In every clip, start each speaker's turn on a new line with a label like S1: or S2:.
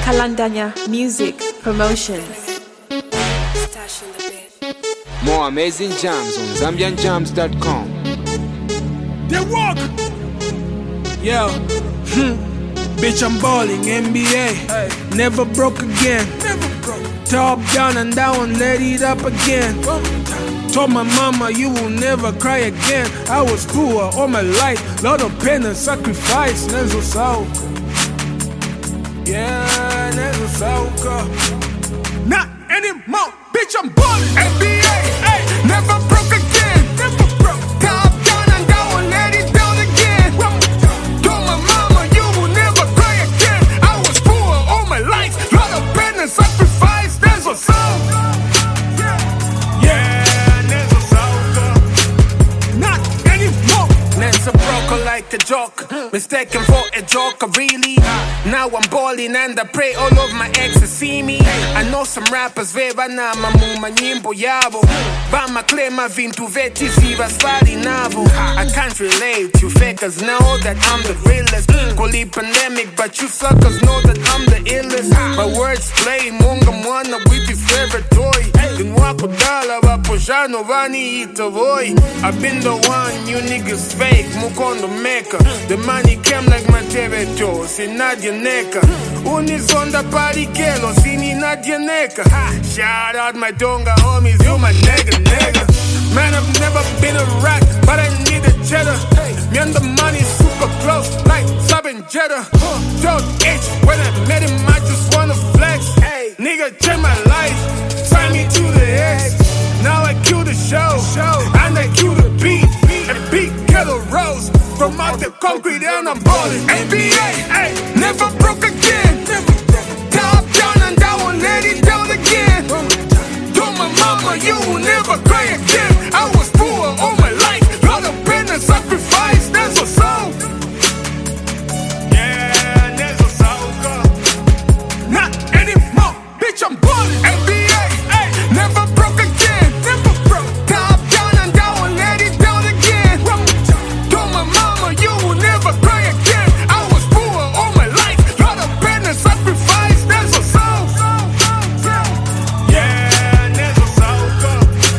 S1: Kalandanya Music Promotions.
S2: More amazing jams on ZambianJams.com.
S3: They walk. Yo, bitch, I'm balling NBA. Hey. Never broke again. Never broke. Top down and down, let it up again. Told my mama you will never cry again. I was poor all my life, lot of pain and sacrifice. Nezo sauka, yeah, nezo sauka. Not anymore, bitch, I'm balling NBA. Hey, never broke again. Never broke. Top down and down, let it down again. Told my mama you will never cry again. I was poor all my life, lot of pain and sacrifice. Nezo sauka, yeah. Lensa broke like a joke, mistaken for a joker, really. Now I'm balling and I pray all of my exes see me. I know some rappers veba na mamuma nyimbo yabo, bama klema vintu veti siva spari navo. I can't relate, you fakers know that I'm the realest. Call it pandemic, but you suckers know that I'm the illest. My words play, munga mwana with his favorite toy. Dinwako dala waposhano vani ita boy. I've been the one, you niggas fake, mukondo maker. The money came like my tebeto, si Nadia Neka. Unizonda parikelo, si ni Nadia Neka. Shout out my donga homies, you my nigga. Man, I've never been a rat, but I need a cheddar. Me and the money super close, like Sub and Jetta. Don't H, when I met him, I just wanna flex. Nigga, check my life, sign me to the X. Now I cue the show, and I cue the beat. And beat Kettle Rose, from out the concrete and I'm balling NBA, ay, never broke again. Top down and down, let it down again. Told my mama you will never cry again. I was poor all my life, lot of pain and sacrifice. That's what's up. Yeah, that's what's up. Not anymore, bitch, I'm balling NBA, ay, never broke again. Never broke. Top down and down, let it down again. Told my mama you will never cry again. I was poor all my life, lot of pain and sacrifice. That's what's up. Yeah, that's what's up.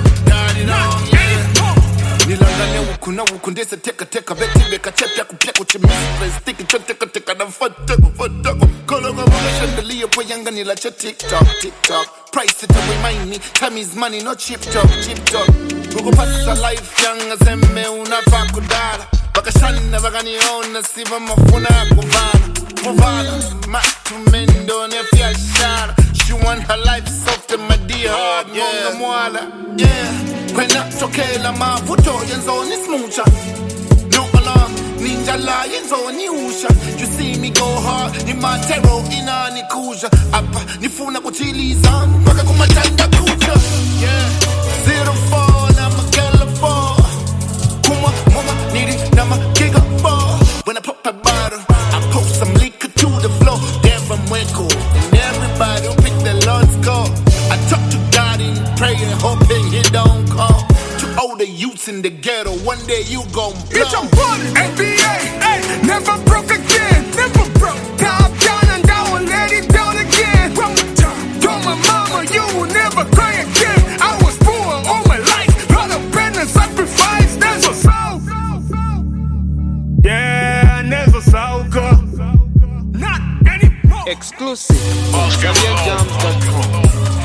S4: Nilangane ukuna ukundese teka beti beka chepya kupya kuchimisa stick teka na fatako kolonga mama chandelier po yanga nilacha TikTok price it to remind me time is money not cheap talk Google passa life yanga zeme unafaa kudala bakashana bakaniona siva mafuna kuvala matumendo ne fiashara. She want her life soft and my dear hard monga mwala, yeah. Kwena tokela mavuto yenzo ni smucha. No alarm, ninja la yenzo ni usha. You see me go hard, ni matero ina ni kuja. Apa, nifuna kuchiliza, mpaka kumatanda kucha. Yeah, 04, na magala 4. Kuma, mama, niri, na magiga 4. When I pop a bottle, I pour some liquor to the floor. There from Weko, and everybody pick the Lord's call. I talk to God in prayer, hoping he don't call. To all the youths in the ghetto, one day you gon' blow.
S3: Bitch, I'm balling NBA, ay, never broke again. Never broke. Top down and down, let it down again. Told my mama you will never cry again. I was poor all my life, lot of pain and sacrifice. That's what's up. Yeah, that's what's up. Not anymore.
S2: Exclusive on ZambianJams.com.